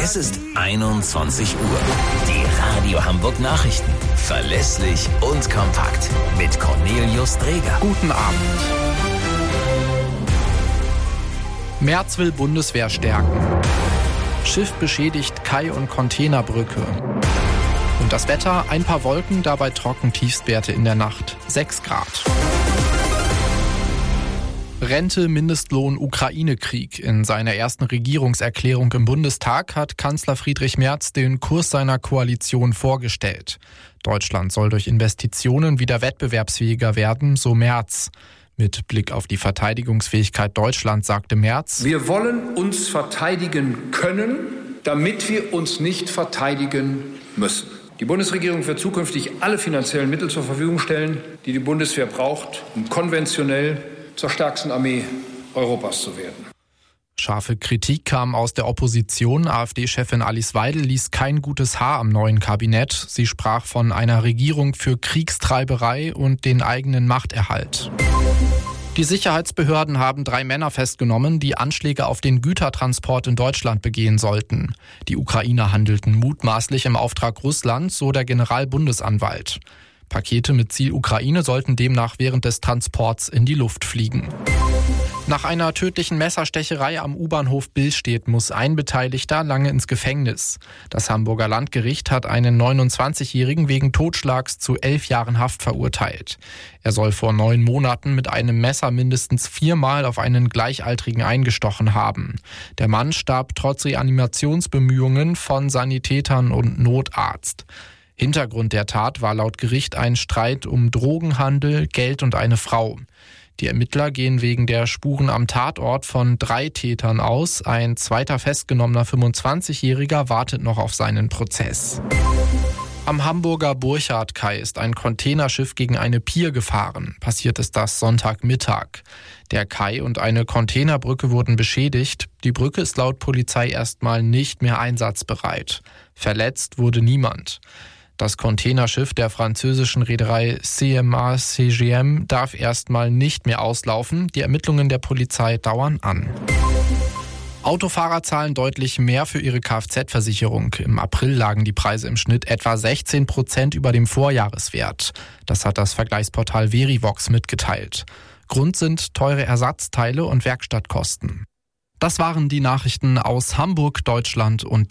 Es ist 21 Uhr. Die Radio Hamburg Nachrichten. Verlässlich und kompakt. Mit Cornelius Dreger. Guten Abend. Merz will Bundeswehr stärken. Schiff beschädigt Kai- und Containerbrücke. Und das Wetter, ein paar Wolken, dabei trocken, Tiefstwerte in der Nacht, 6 Grad. Rente, Mindestlohn, Ukraine-Krieg. In seiner ersten Regierungserklärung im Bundestag hat Kanzler Friedrich Merz den Kurs seiner Koalition vorgestellt. Deutschland soll durch Investitionen wieder wettbewerbsfähiger werden, so Merz. Mit Blick auf die Verteidigungsfähigkeit Deutschlands sagte Merz: Wir wollen uns verteidigen können, damit wir uns nicht verteidigen müssen. Die Bundesregierung wird zukünftig alle finanziellen Mittel zur Verfügung stellen, die die Bundeswehr braucht, um konventionell zur stärksten Armee Europas zu werden. Scharfe Kritik kam aus der Opposition. AfD-Chefin Alice Weidel ließ kein gutes Haar am neuen Kabinett. Sie sprach von einer Regierung für Kriegstreiberei und den eigenen Machterhalt. Die Sicherheitsbehörden haben 3 Männer festgenommen, die Anschläge auf den Gütertransport in Deutschland begehen sollten. Die Ukrainer handelten mutmaßlich im Auftrag Russlands, so der Generalbundesanwalt. Pakete mit Ziel Ukraine sollten demnach während des Transports in die Luft fliegen. Nach einer tödlichen Messerstecherei am U-Bahnhof Billstedt muss ein Beteiligter lange ins Gefängnis. Das Hamburger Landgericht hat einen 29-Jährigen wegen Totschlags zu 11 Jahren Haft verurteilt. Er soll vor 9 Monaten mit einem Messer mindestens 4-mal auf einen Gleichaltrigen eingestochen haben. Der Mann starb trotz Reanimationsbemühungen von Sanitätern und Notarzt. Hintergrund der Tat war laut Gericht ein Streit um Drogenhandel, Geld und eine Frau. Die Ermittler gehen wegen der Spuren am Tatort von 3 Tätern aus. Ein zweiter festgenommener 25-Jähriger wartet noch auf seinen Prozess. Am Hamburger Burchardkai ist ein Containerschiff gegen eine Pier gefahren. Passiert ist das Sonntagmittag. Der Kai und eine Containerbrücke wurden beschädigt. Die Brücke ist laut Polizei erstmal nicht mehr einsatzbereit. Verletzt wurde niemand. Das Containerschiff der französischen Reederei CMA-CGM darf erstmal nicht mehr auslaufen. Die Ermittlungen der Polizei dauern an. Autofahrer zahlen deutlich mehr für ihre Kfz-Versicherung. Im April lagen die Preise im Schnitt etwa 16% über dem Vorjahreswert. Das hat das Vergleichsportal Verivox mitgeteilt. Grund sind teure Ersatzteile und Werkstattkosten. Das waren die Nachrichten aus Hamburg, Deutschland und